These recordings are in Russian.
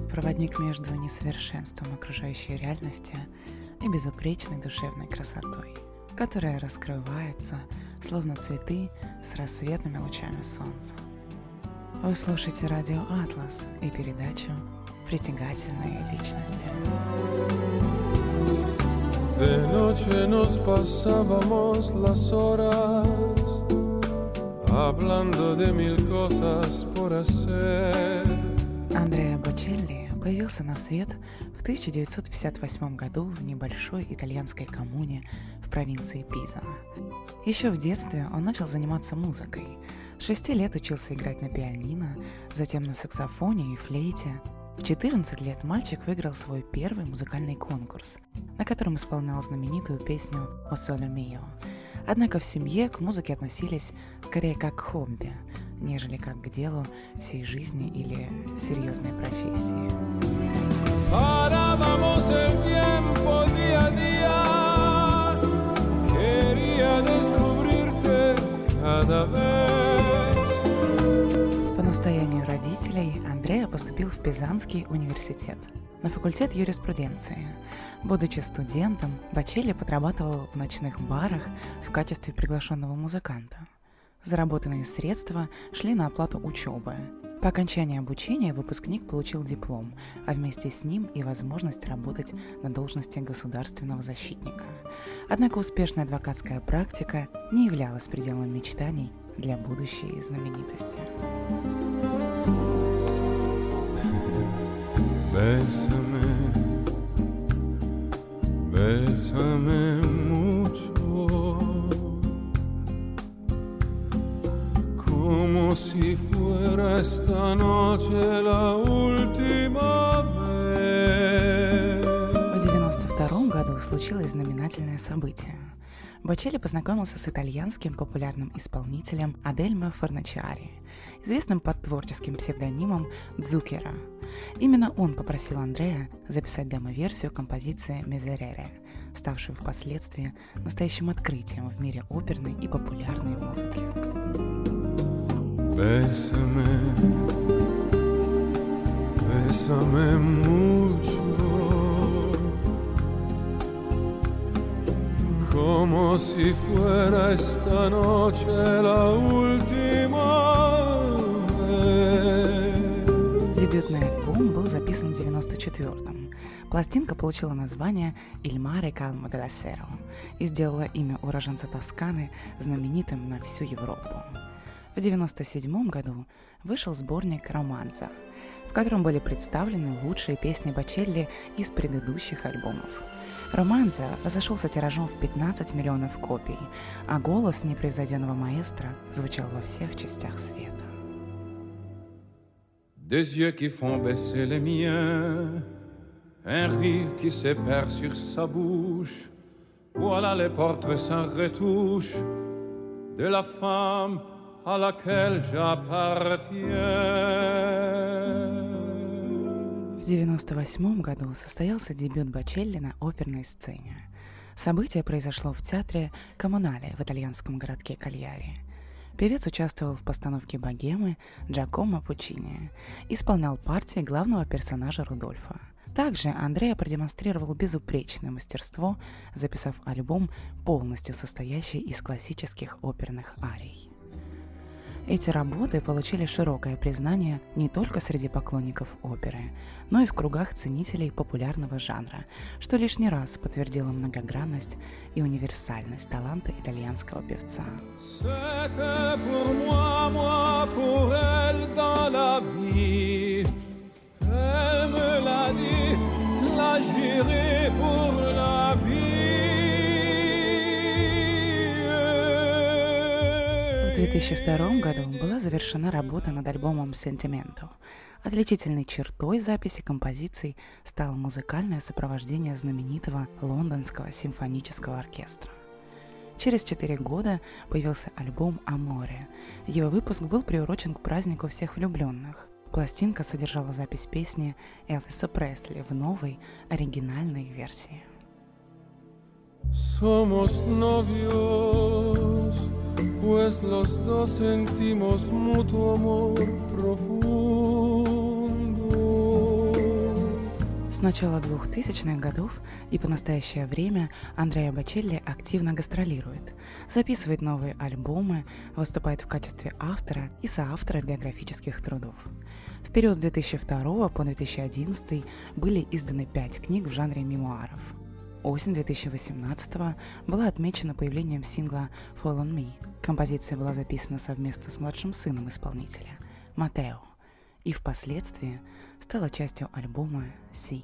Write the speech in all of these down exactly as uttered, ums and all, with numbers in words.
проводник между несовершенством окружающей реальности и безупречной душевной красотой, которая раскрывается, словно цветы с рассветными лучами солнца. Вы слушаете радио «Атлас» и передачу «Притягательные личности». De noche nos pasábamos las horas hablando de mil cosas por hacer. Андреа Бочелли появился на свет в тысяча девятьсот пятьдесят восьмом году в небольшой итальянской коммуне в провинции Пиза. Еще в детстве он начал заниматься музыкой. С шести лет учился играть на пианино, затем на саксофоне и флейте. В четырнадцать лет мальчик выиграл свой первый музыкальный конкурс, на котором исполнял знаменитую песню «О соле мио». Однако в семье к музыке относились скорее как к хобби, нежели как к делу всей жизни или серьезной профессии. По настоянию родителей Андреа поступил в Пизанский университет на факультет юриспруденции. Будучи студентом, Бочелли подрабатывал в ночных барах в качестве приглашенного музыканта. Заработанные средства шли на оплату учебы. По окончании обучения выпускник получил диплом, а вместе с ним и возможность работать на должности государственного защитника. Однако успешная адвокатская практика не являлась пределом мечтаний для будущей знаменитости. Bésame, bésame mucho, como si fuera esta noche la última vez. В девяносто втором году случилось знаменательное событие. Бочелли познакомился с итальянским популярным исполнителем Адельмо Форначиари, известным под творческим псевдонимом Дзукера. Именно он попросил Андреа записать демо-версию композиции «Мизерере», ставшую впоследствии настоящим открытием в мире оперной и популярной музыки. Bésame, bésame mucho, como si fuera esta noche la última vez. Дебютный альбом был записан в девяносто четвёртом. Пластинка получила название «Il mare calmo della sera» и сделала имя уроженца Тосканы знаменитым на всю Европу. В девяносто седьмом году вышел сборник «Романза», в котором были представлены лучшие песни Бочелли из предыдущих альбомов. «Романза» разошелся тиражом в пятнадцать миллионов копий, а голос непревзойденного маэстро звучал во всех частях света. Des yeux qui font baisser les miens, un rire qui se perd sur sa bouche. Voilà les portraits sans retouche de la femme à laquelle j'appartiens. В девяносто восьмом году состоялся дебют Бочелли на оперной сцене. Событие произошло в театре Коммунале в итальянском городке Кальяри. Певец участвовал в постановке «Богемы» Джакомо Пуччини, исполнял партии главного персонажа Рудольфа. Также Андреа продемонстрировал безупречное мастерство, записав альбом, полностью состоящий из классических оперных арий. Эти работы получили широкое признание не только среди поклонников оперы, но и в кругах ценителей популярного жанра, что лишний раз подтвердило многогранность и универсальность таланта итальянского певца. В две тысячи втором году была завершена работа над альбомом «Sentimenто». Отличительной чертой записи композиций стало музыкальное сопровождение знаменитого лондонского симфонического оркестра. Через четыре года появился альбом «Аморе». Его выпуск был приурочен к празднику всех влюбленных. Пластинка содержала запись песни Элвиса Пресли в новой оригинальной версии. Somos novios, pues los dos sentimos mutuo amor profundo. С начала двухтысячных годов и по настоящее время Андреа Бочелли активно гастролирует, записывает новые альбомы, выступает в качестве автора и соавтора биографических трудов. В период с две тысячи второго по две тысячи одиннадцатый были изданы пять книг в жанре мемуаров. Осень две тысячи восемнадцатого была отмечена появлением сингла «Fall on Me». Композиция была записана совместно с младшим сыном исполнителя, Матео, и впоследствии стала частью альбома «Си».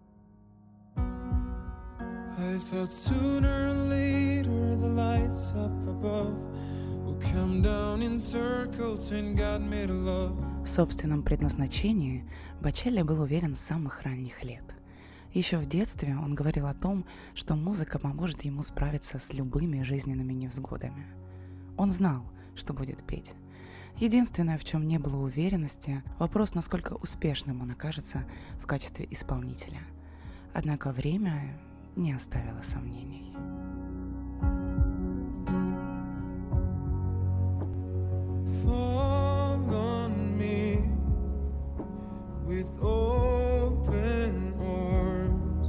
I thought sooner or later the lights up above would come down in circles and God made a love. В собственном предназначении Бочелли был уверен с самых ранних лет. Еще в детстве он говорил о том, что музыка поможет ему справиться с любыми жизненными невзгодами. Он знал, что будет петь. Единственное, в чем не было уверенности, вопрос, насколько успешным он окажется в качестве исполнителя. Однако время не оставило сомнений. Fall on me with open arms.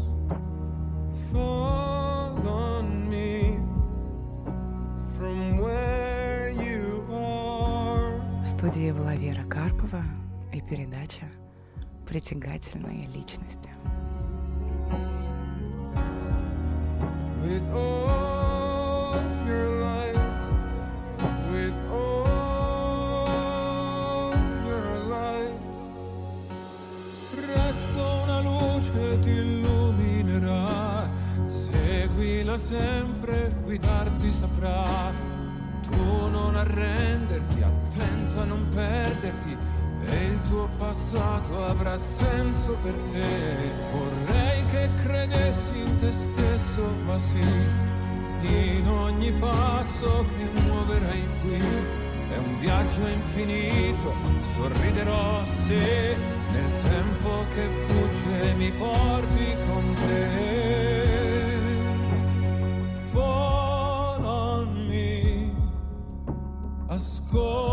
Fall on me from where you are. В студии была Вера Карпова и передача «Притягательные личности». With all your light, with all your light, presto una luce ti illuminerà, seguila sempre, guidarti saprà, tu non arrenderti, attento a non perderti, e il tuo passato avrà senso per te. Vorrei che credessi in te stesso, ma sì, in ogni passo che muoverai qui è un viaggio infinito, sorriderò se nel tempo che fugge mi porti con te. Fall on me, ascolta.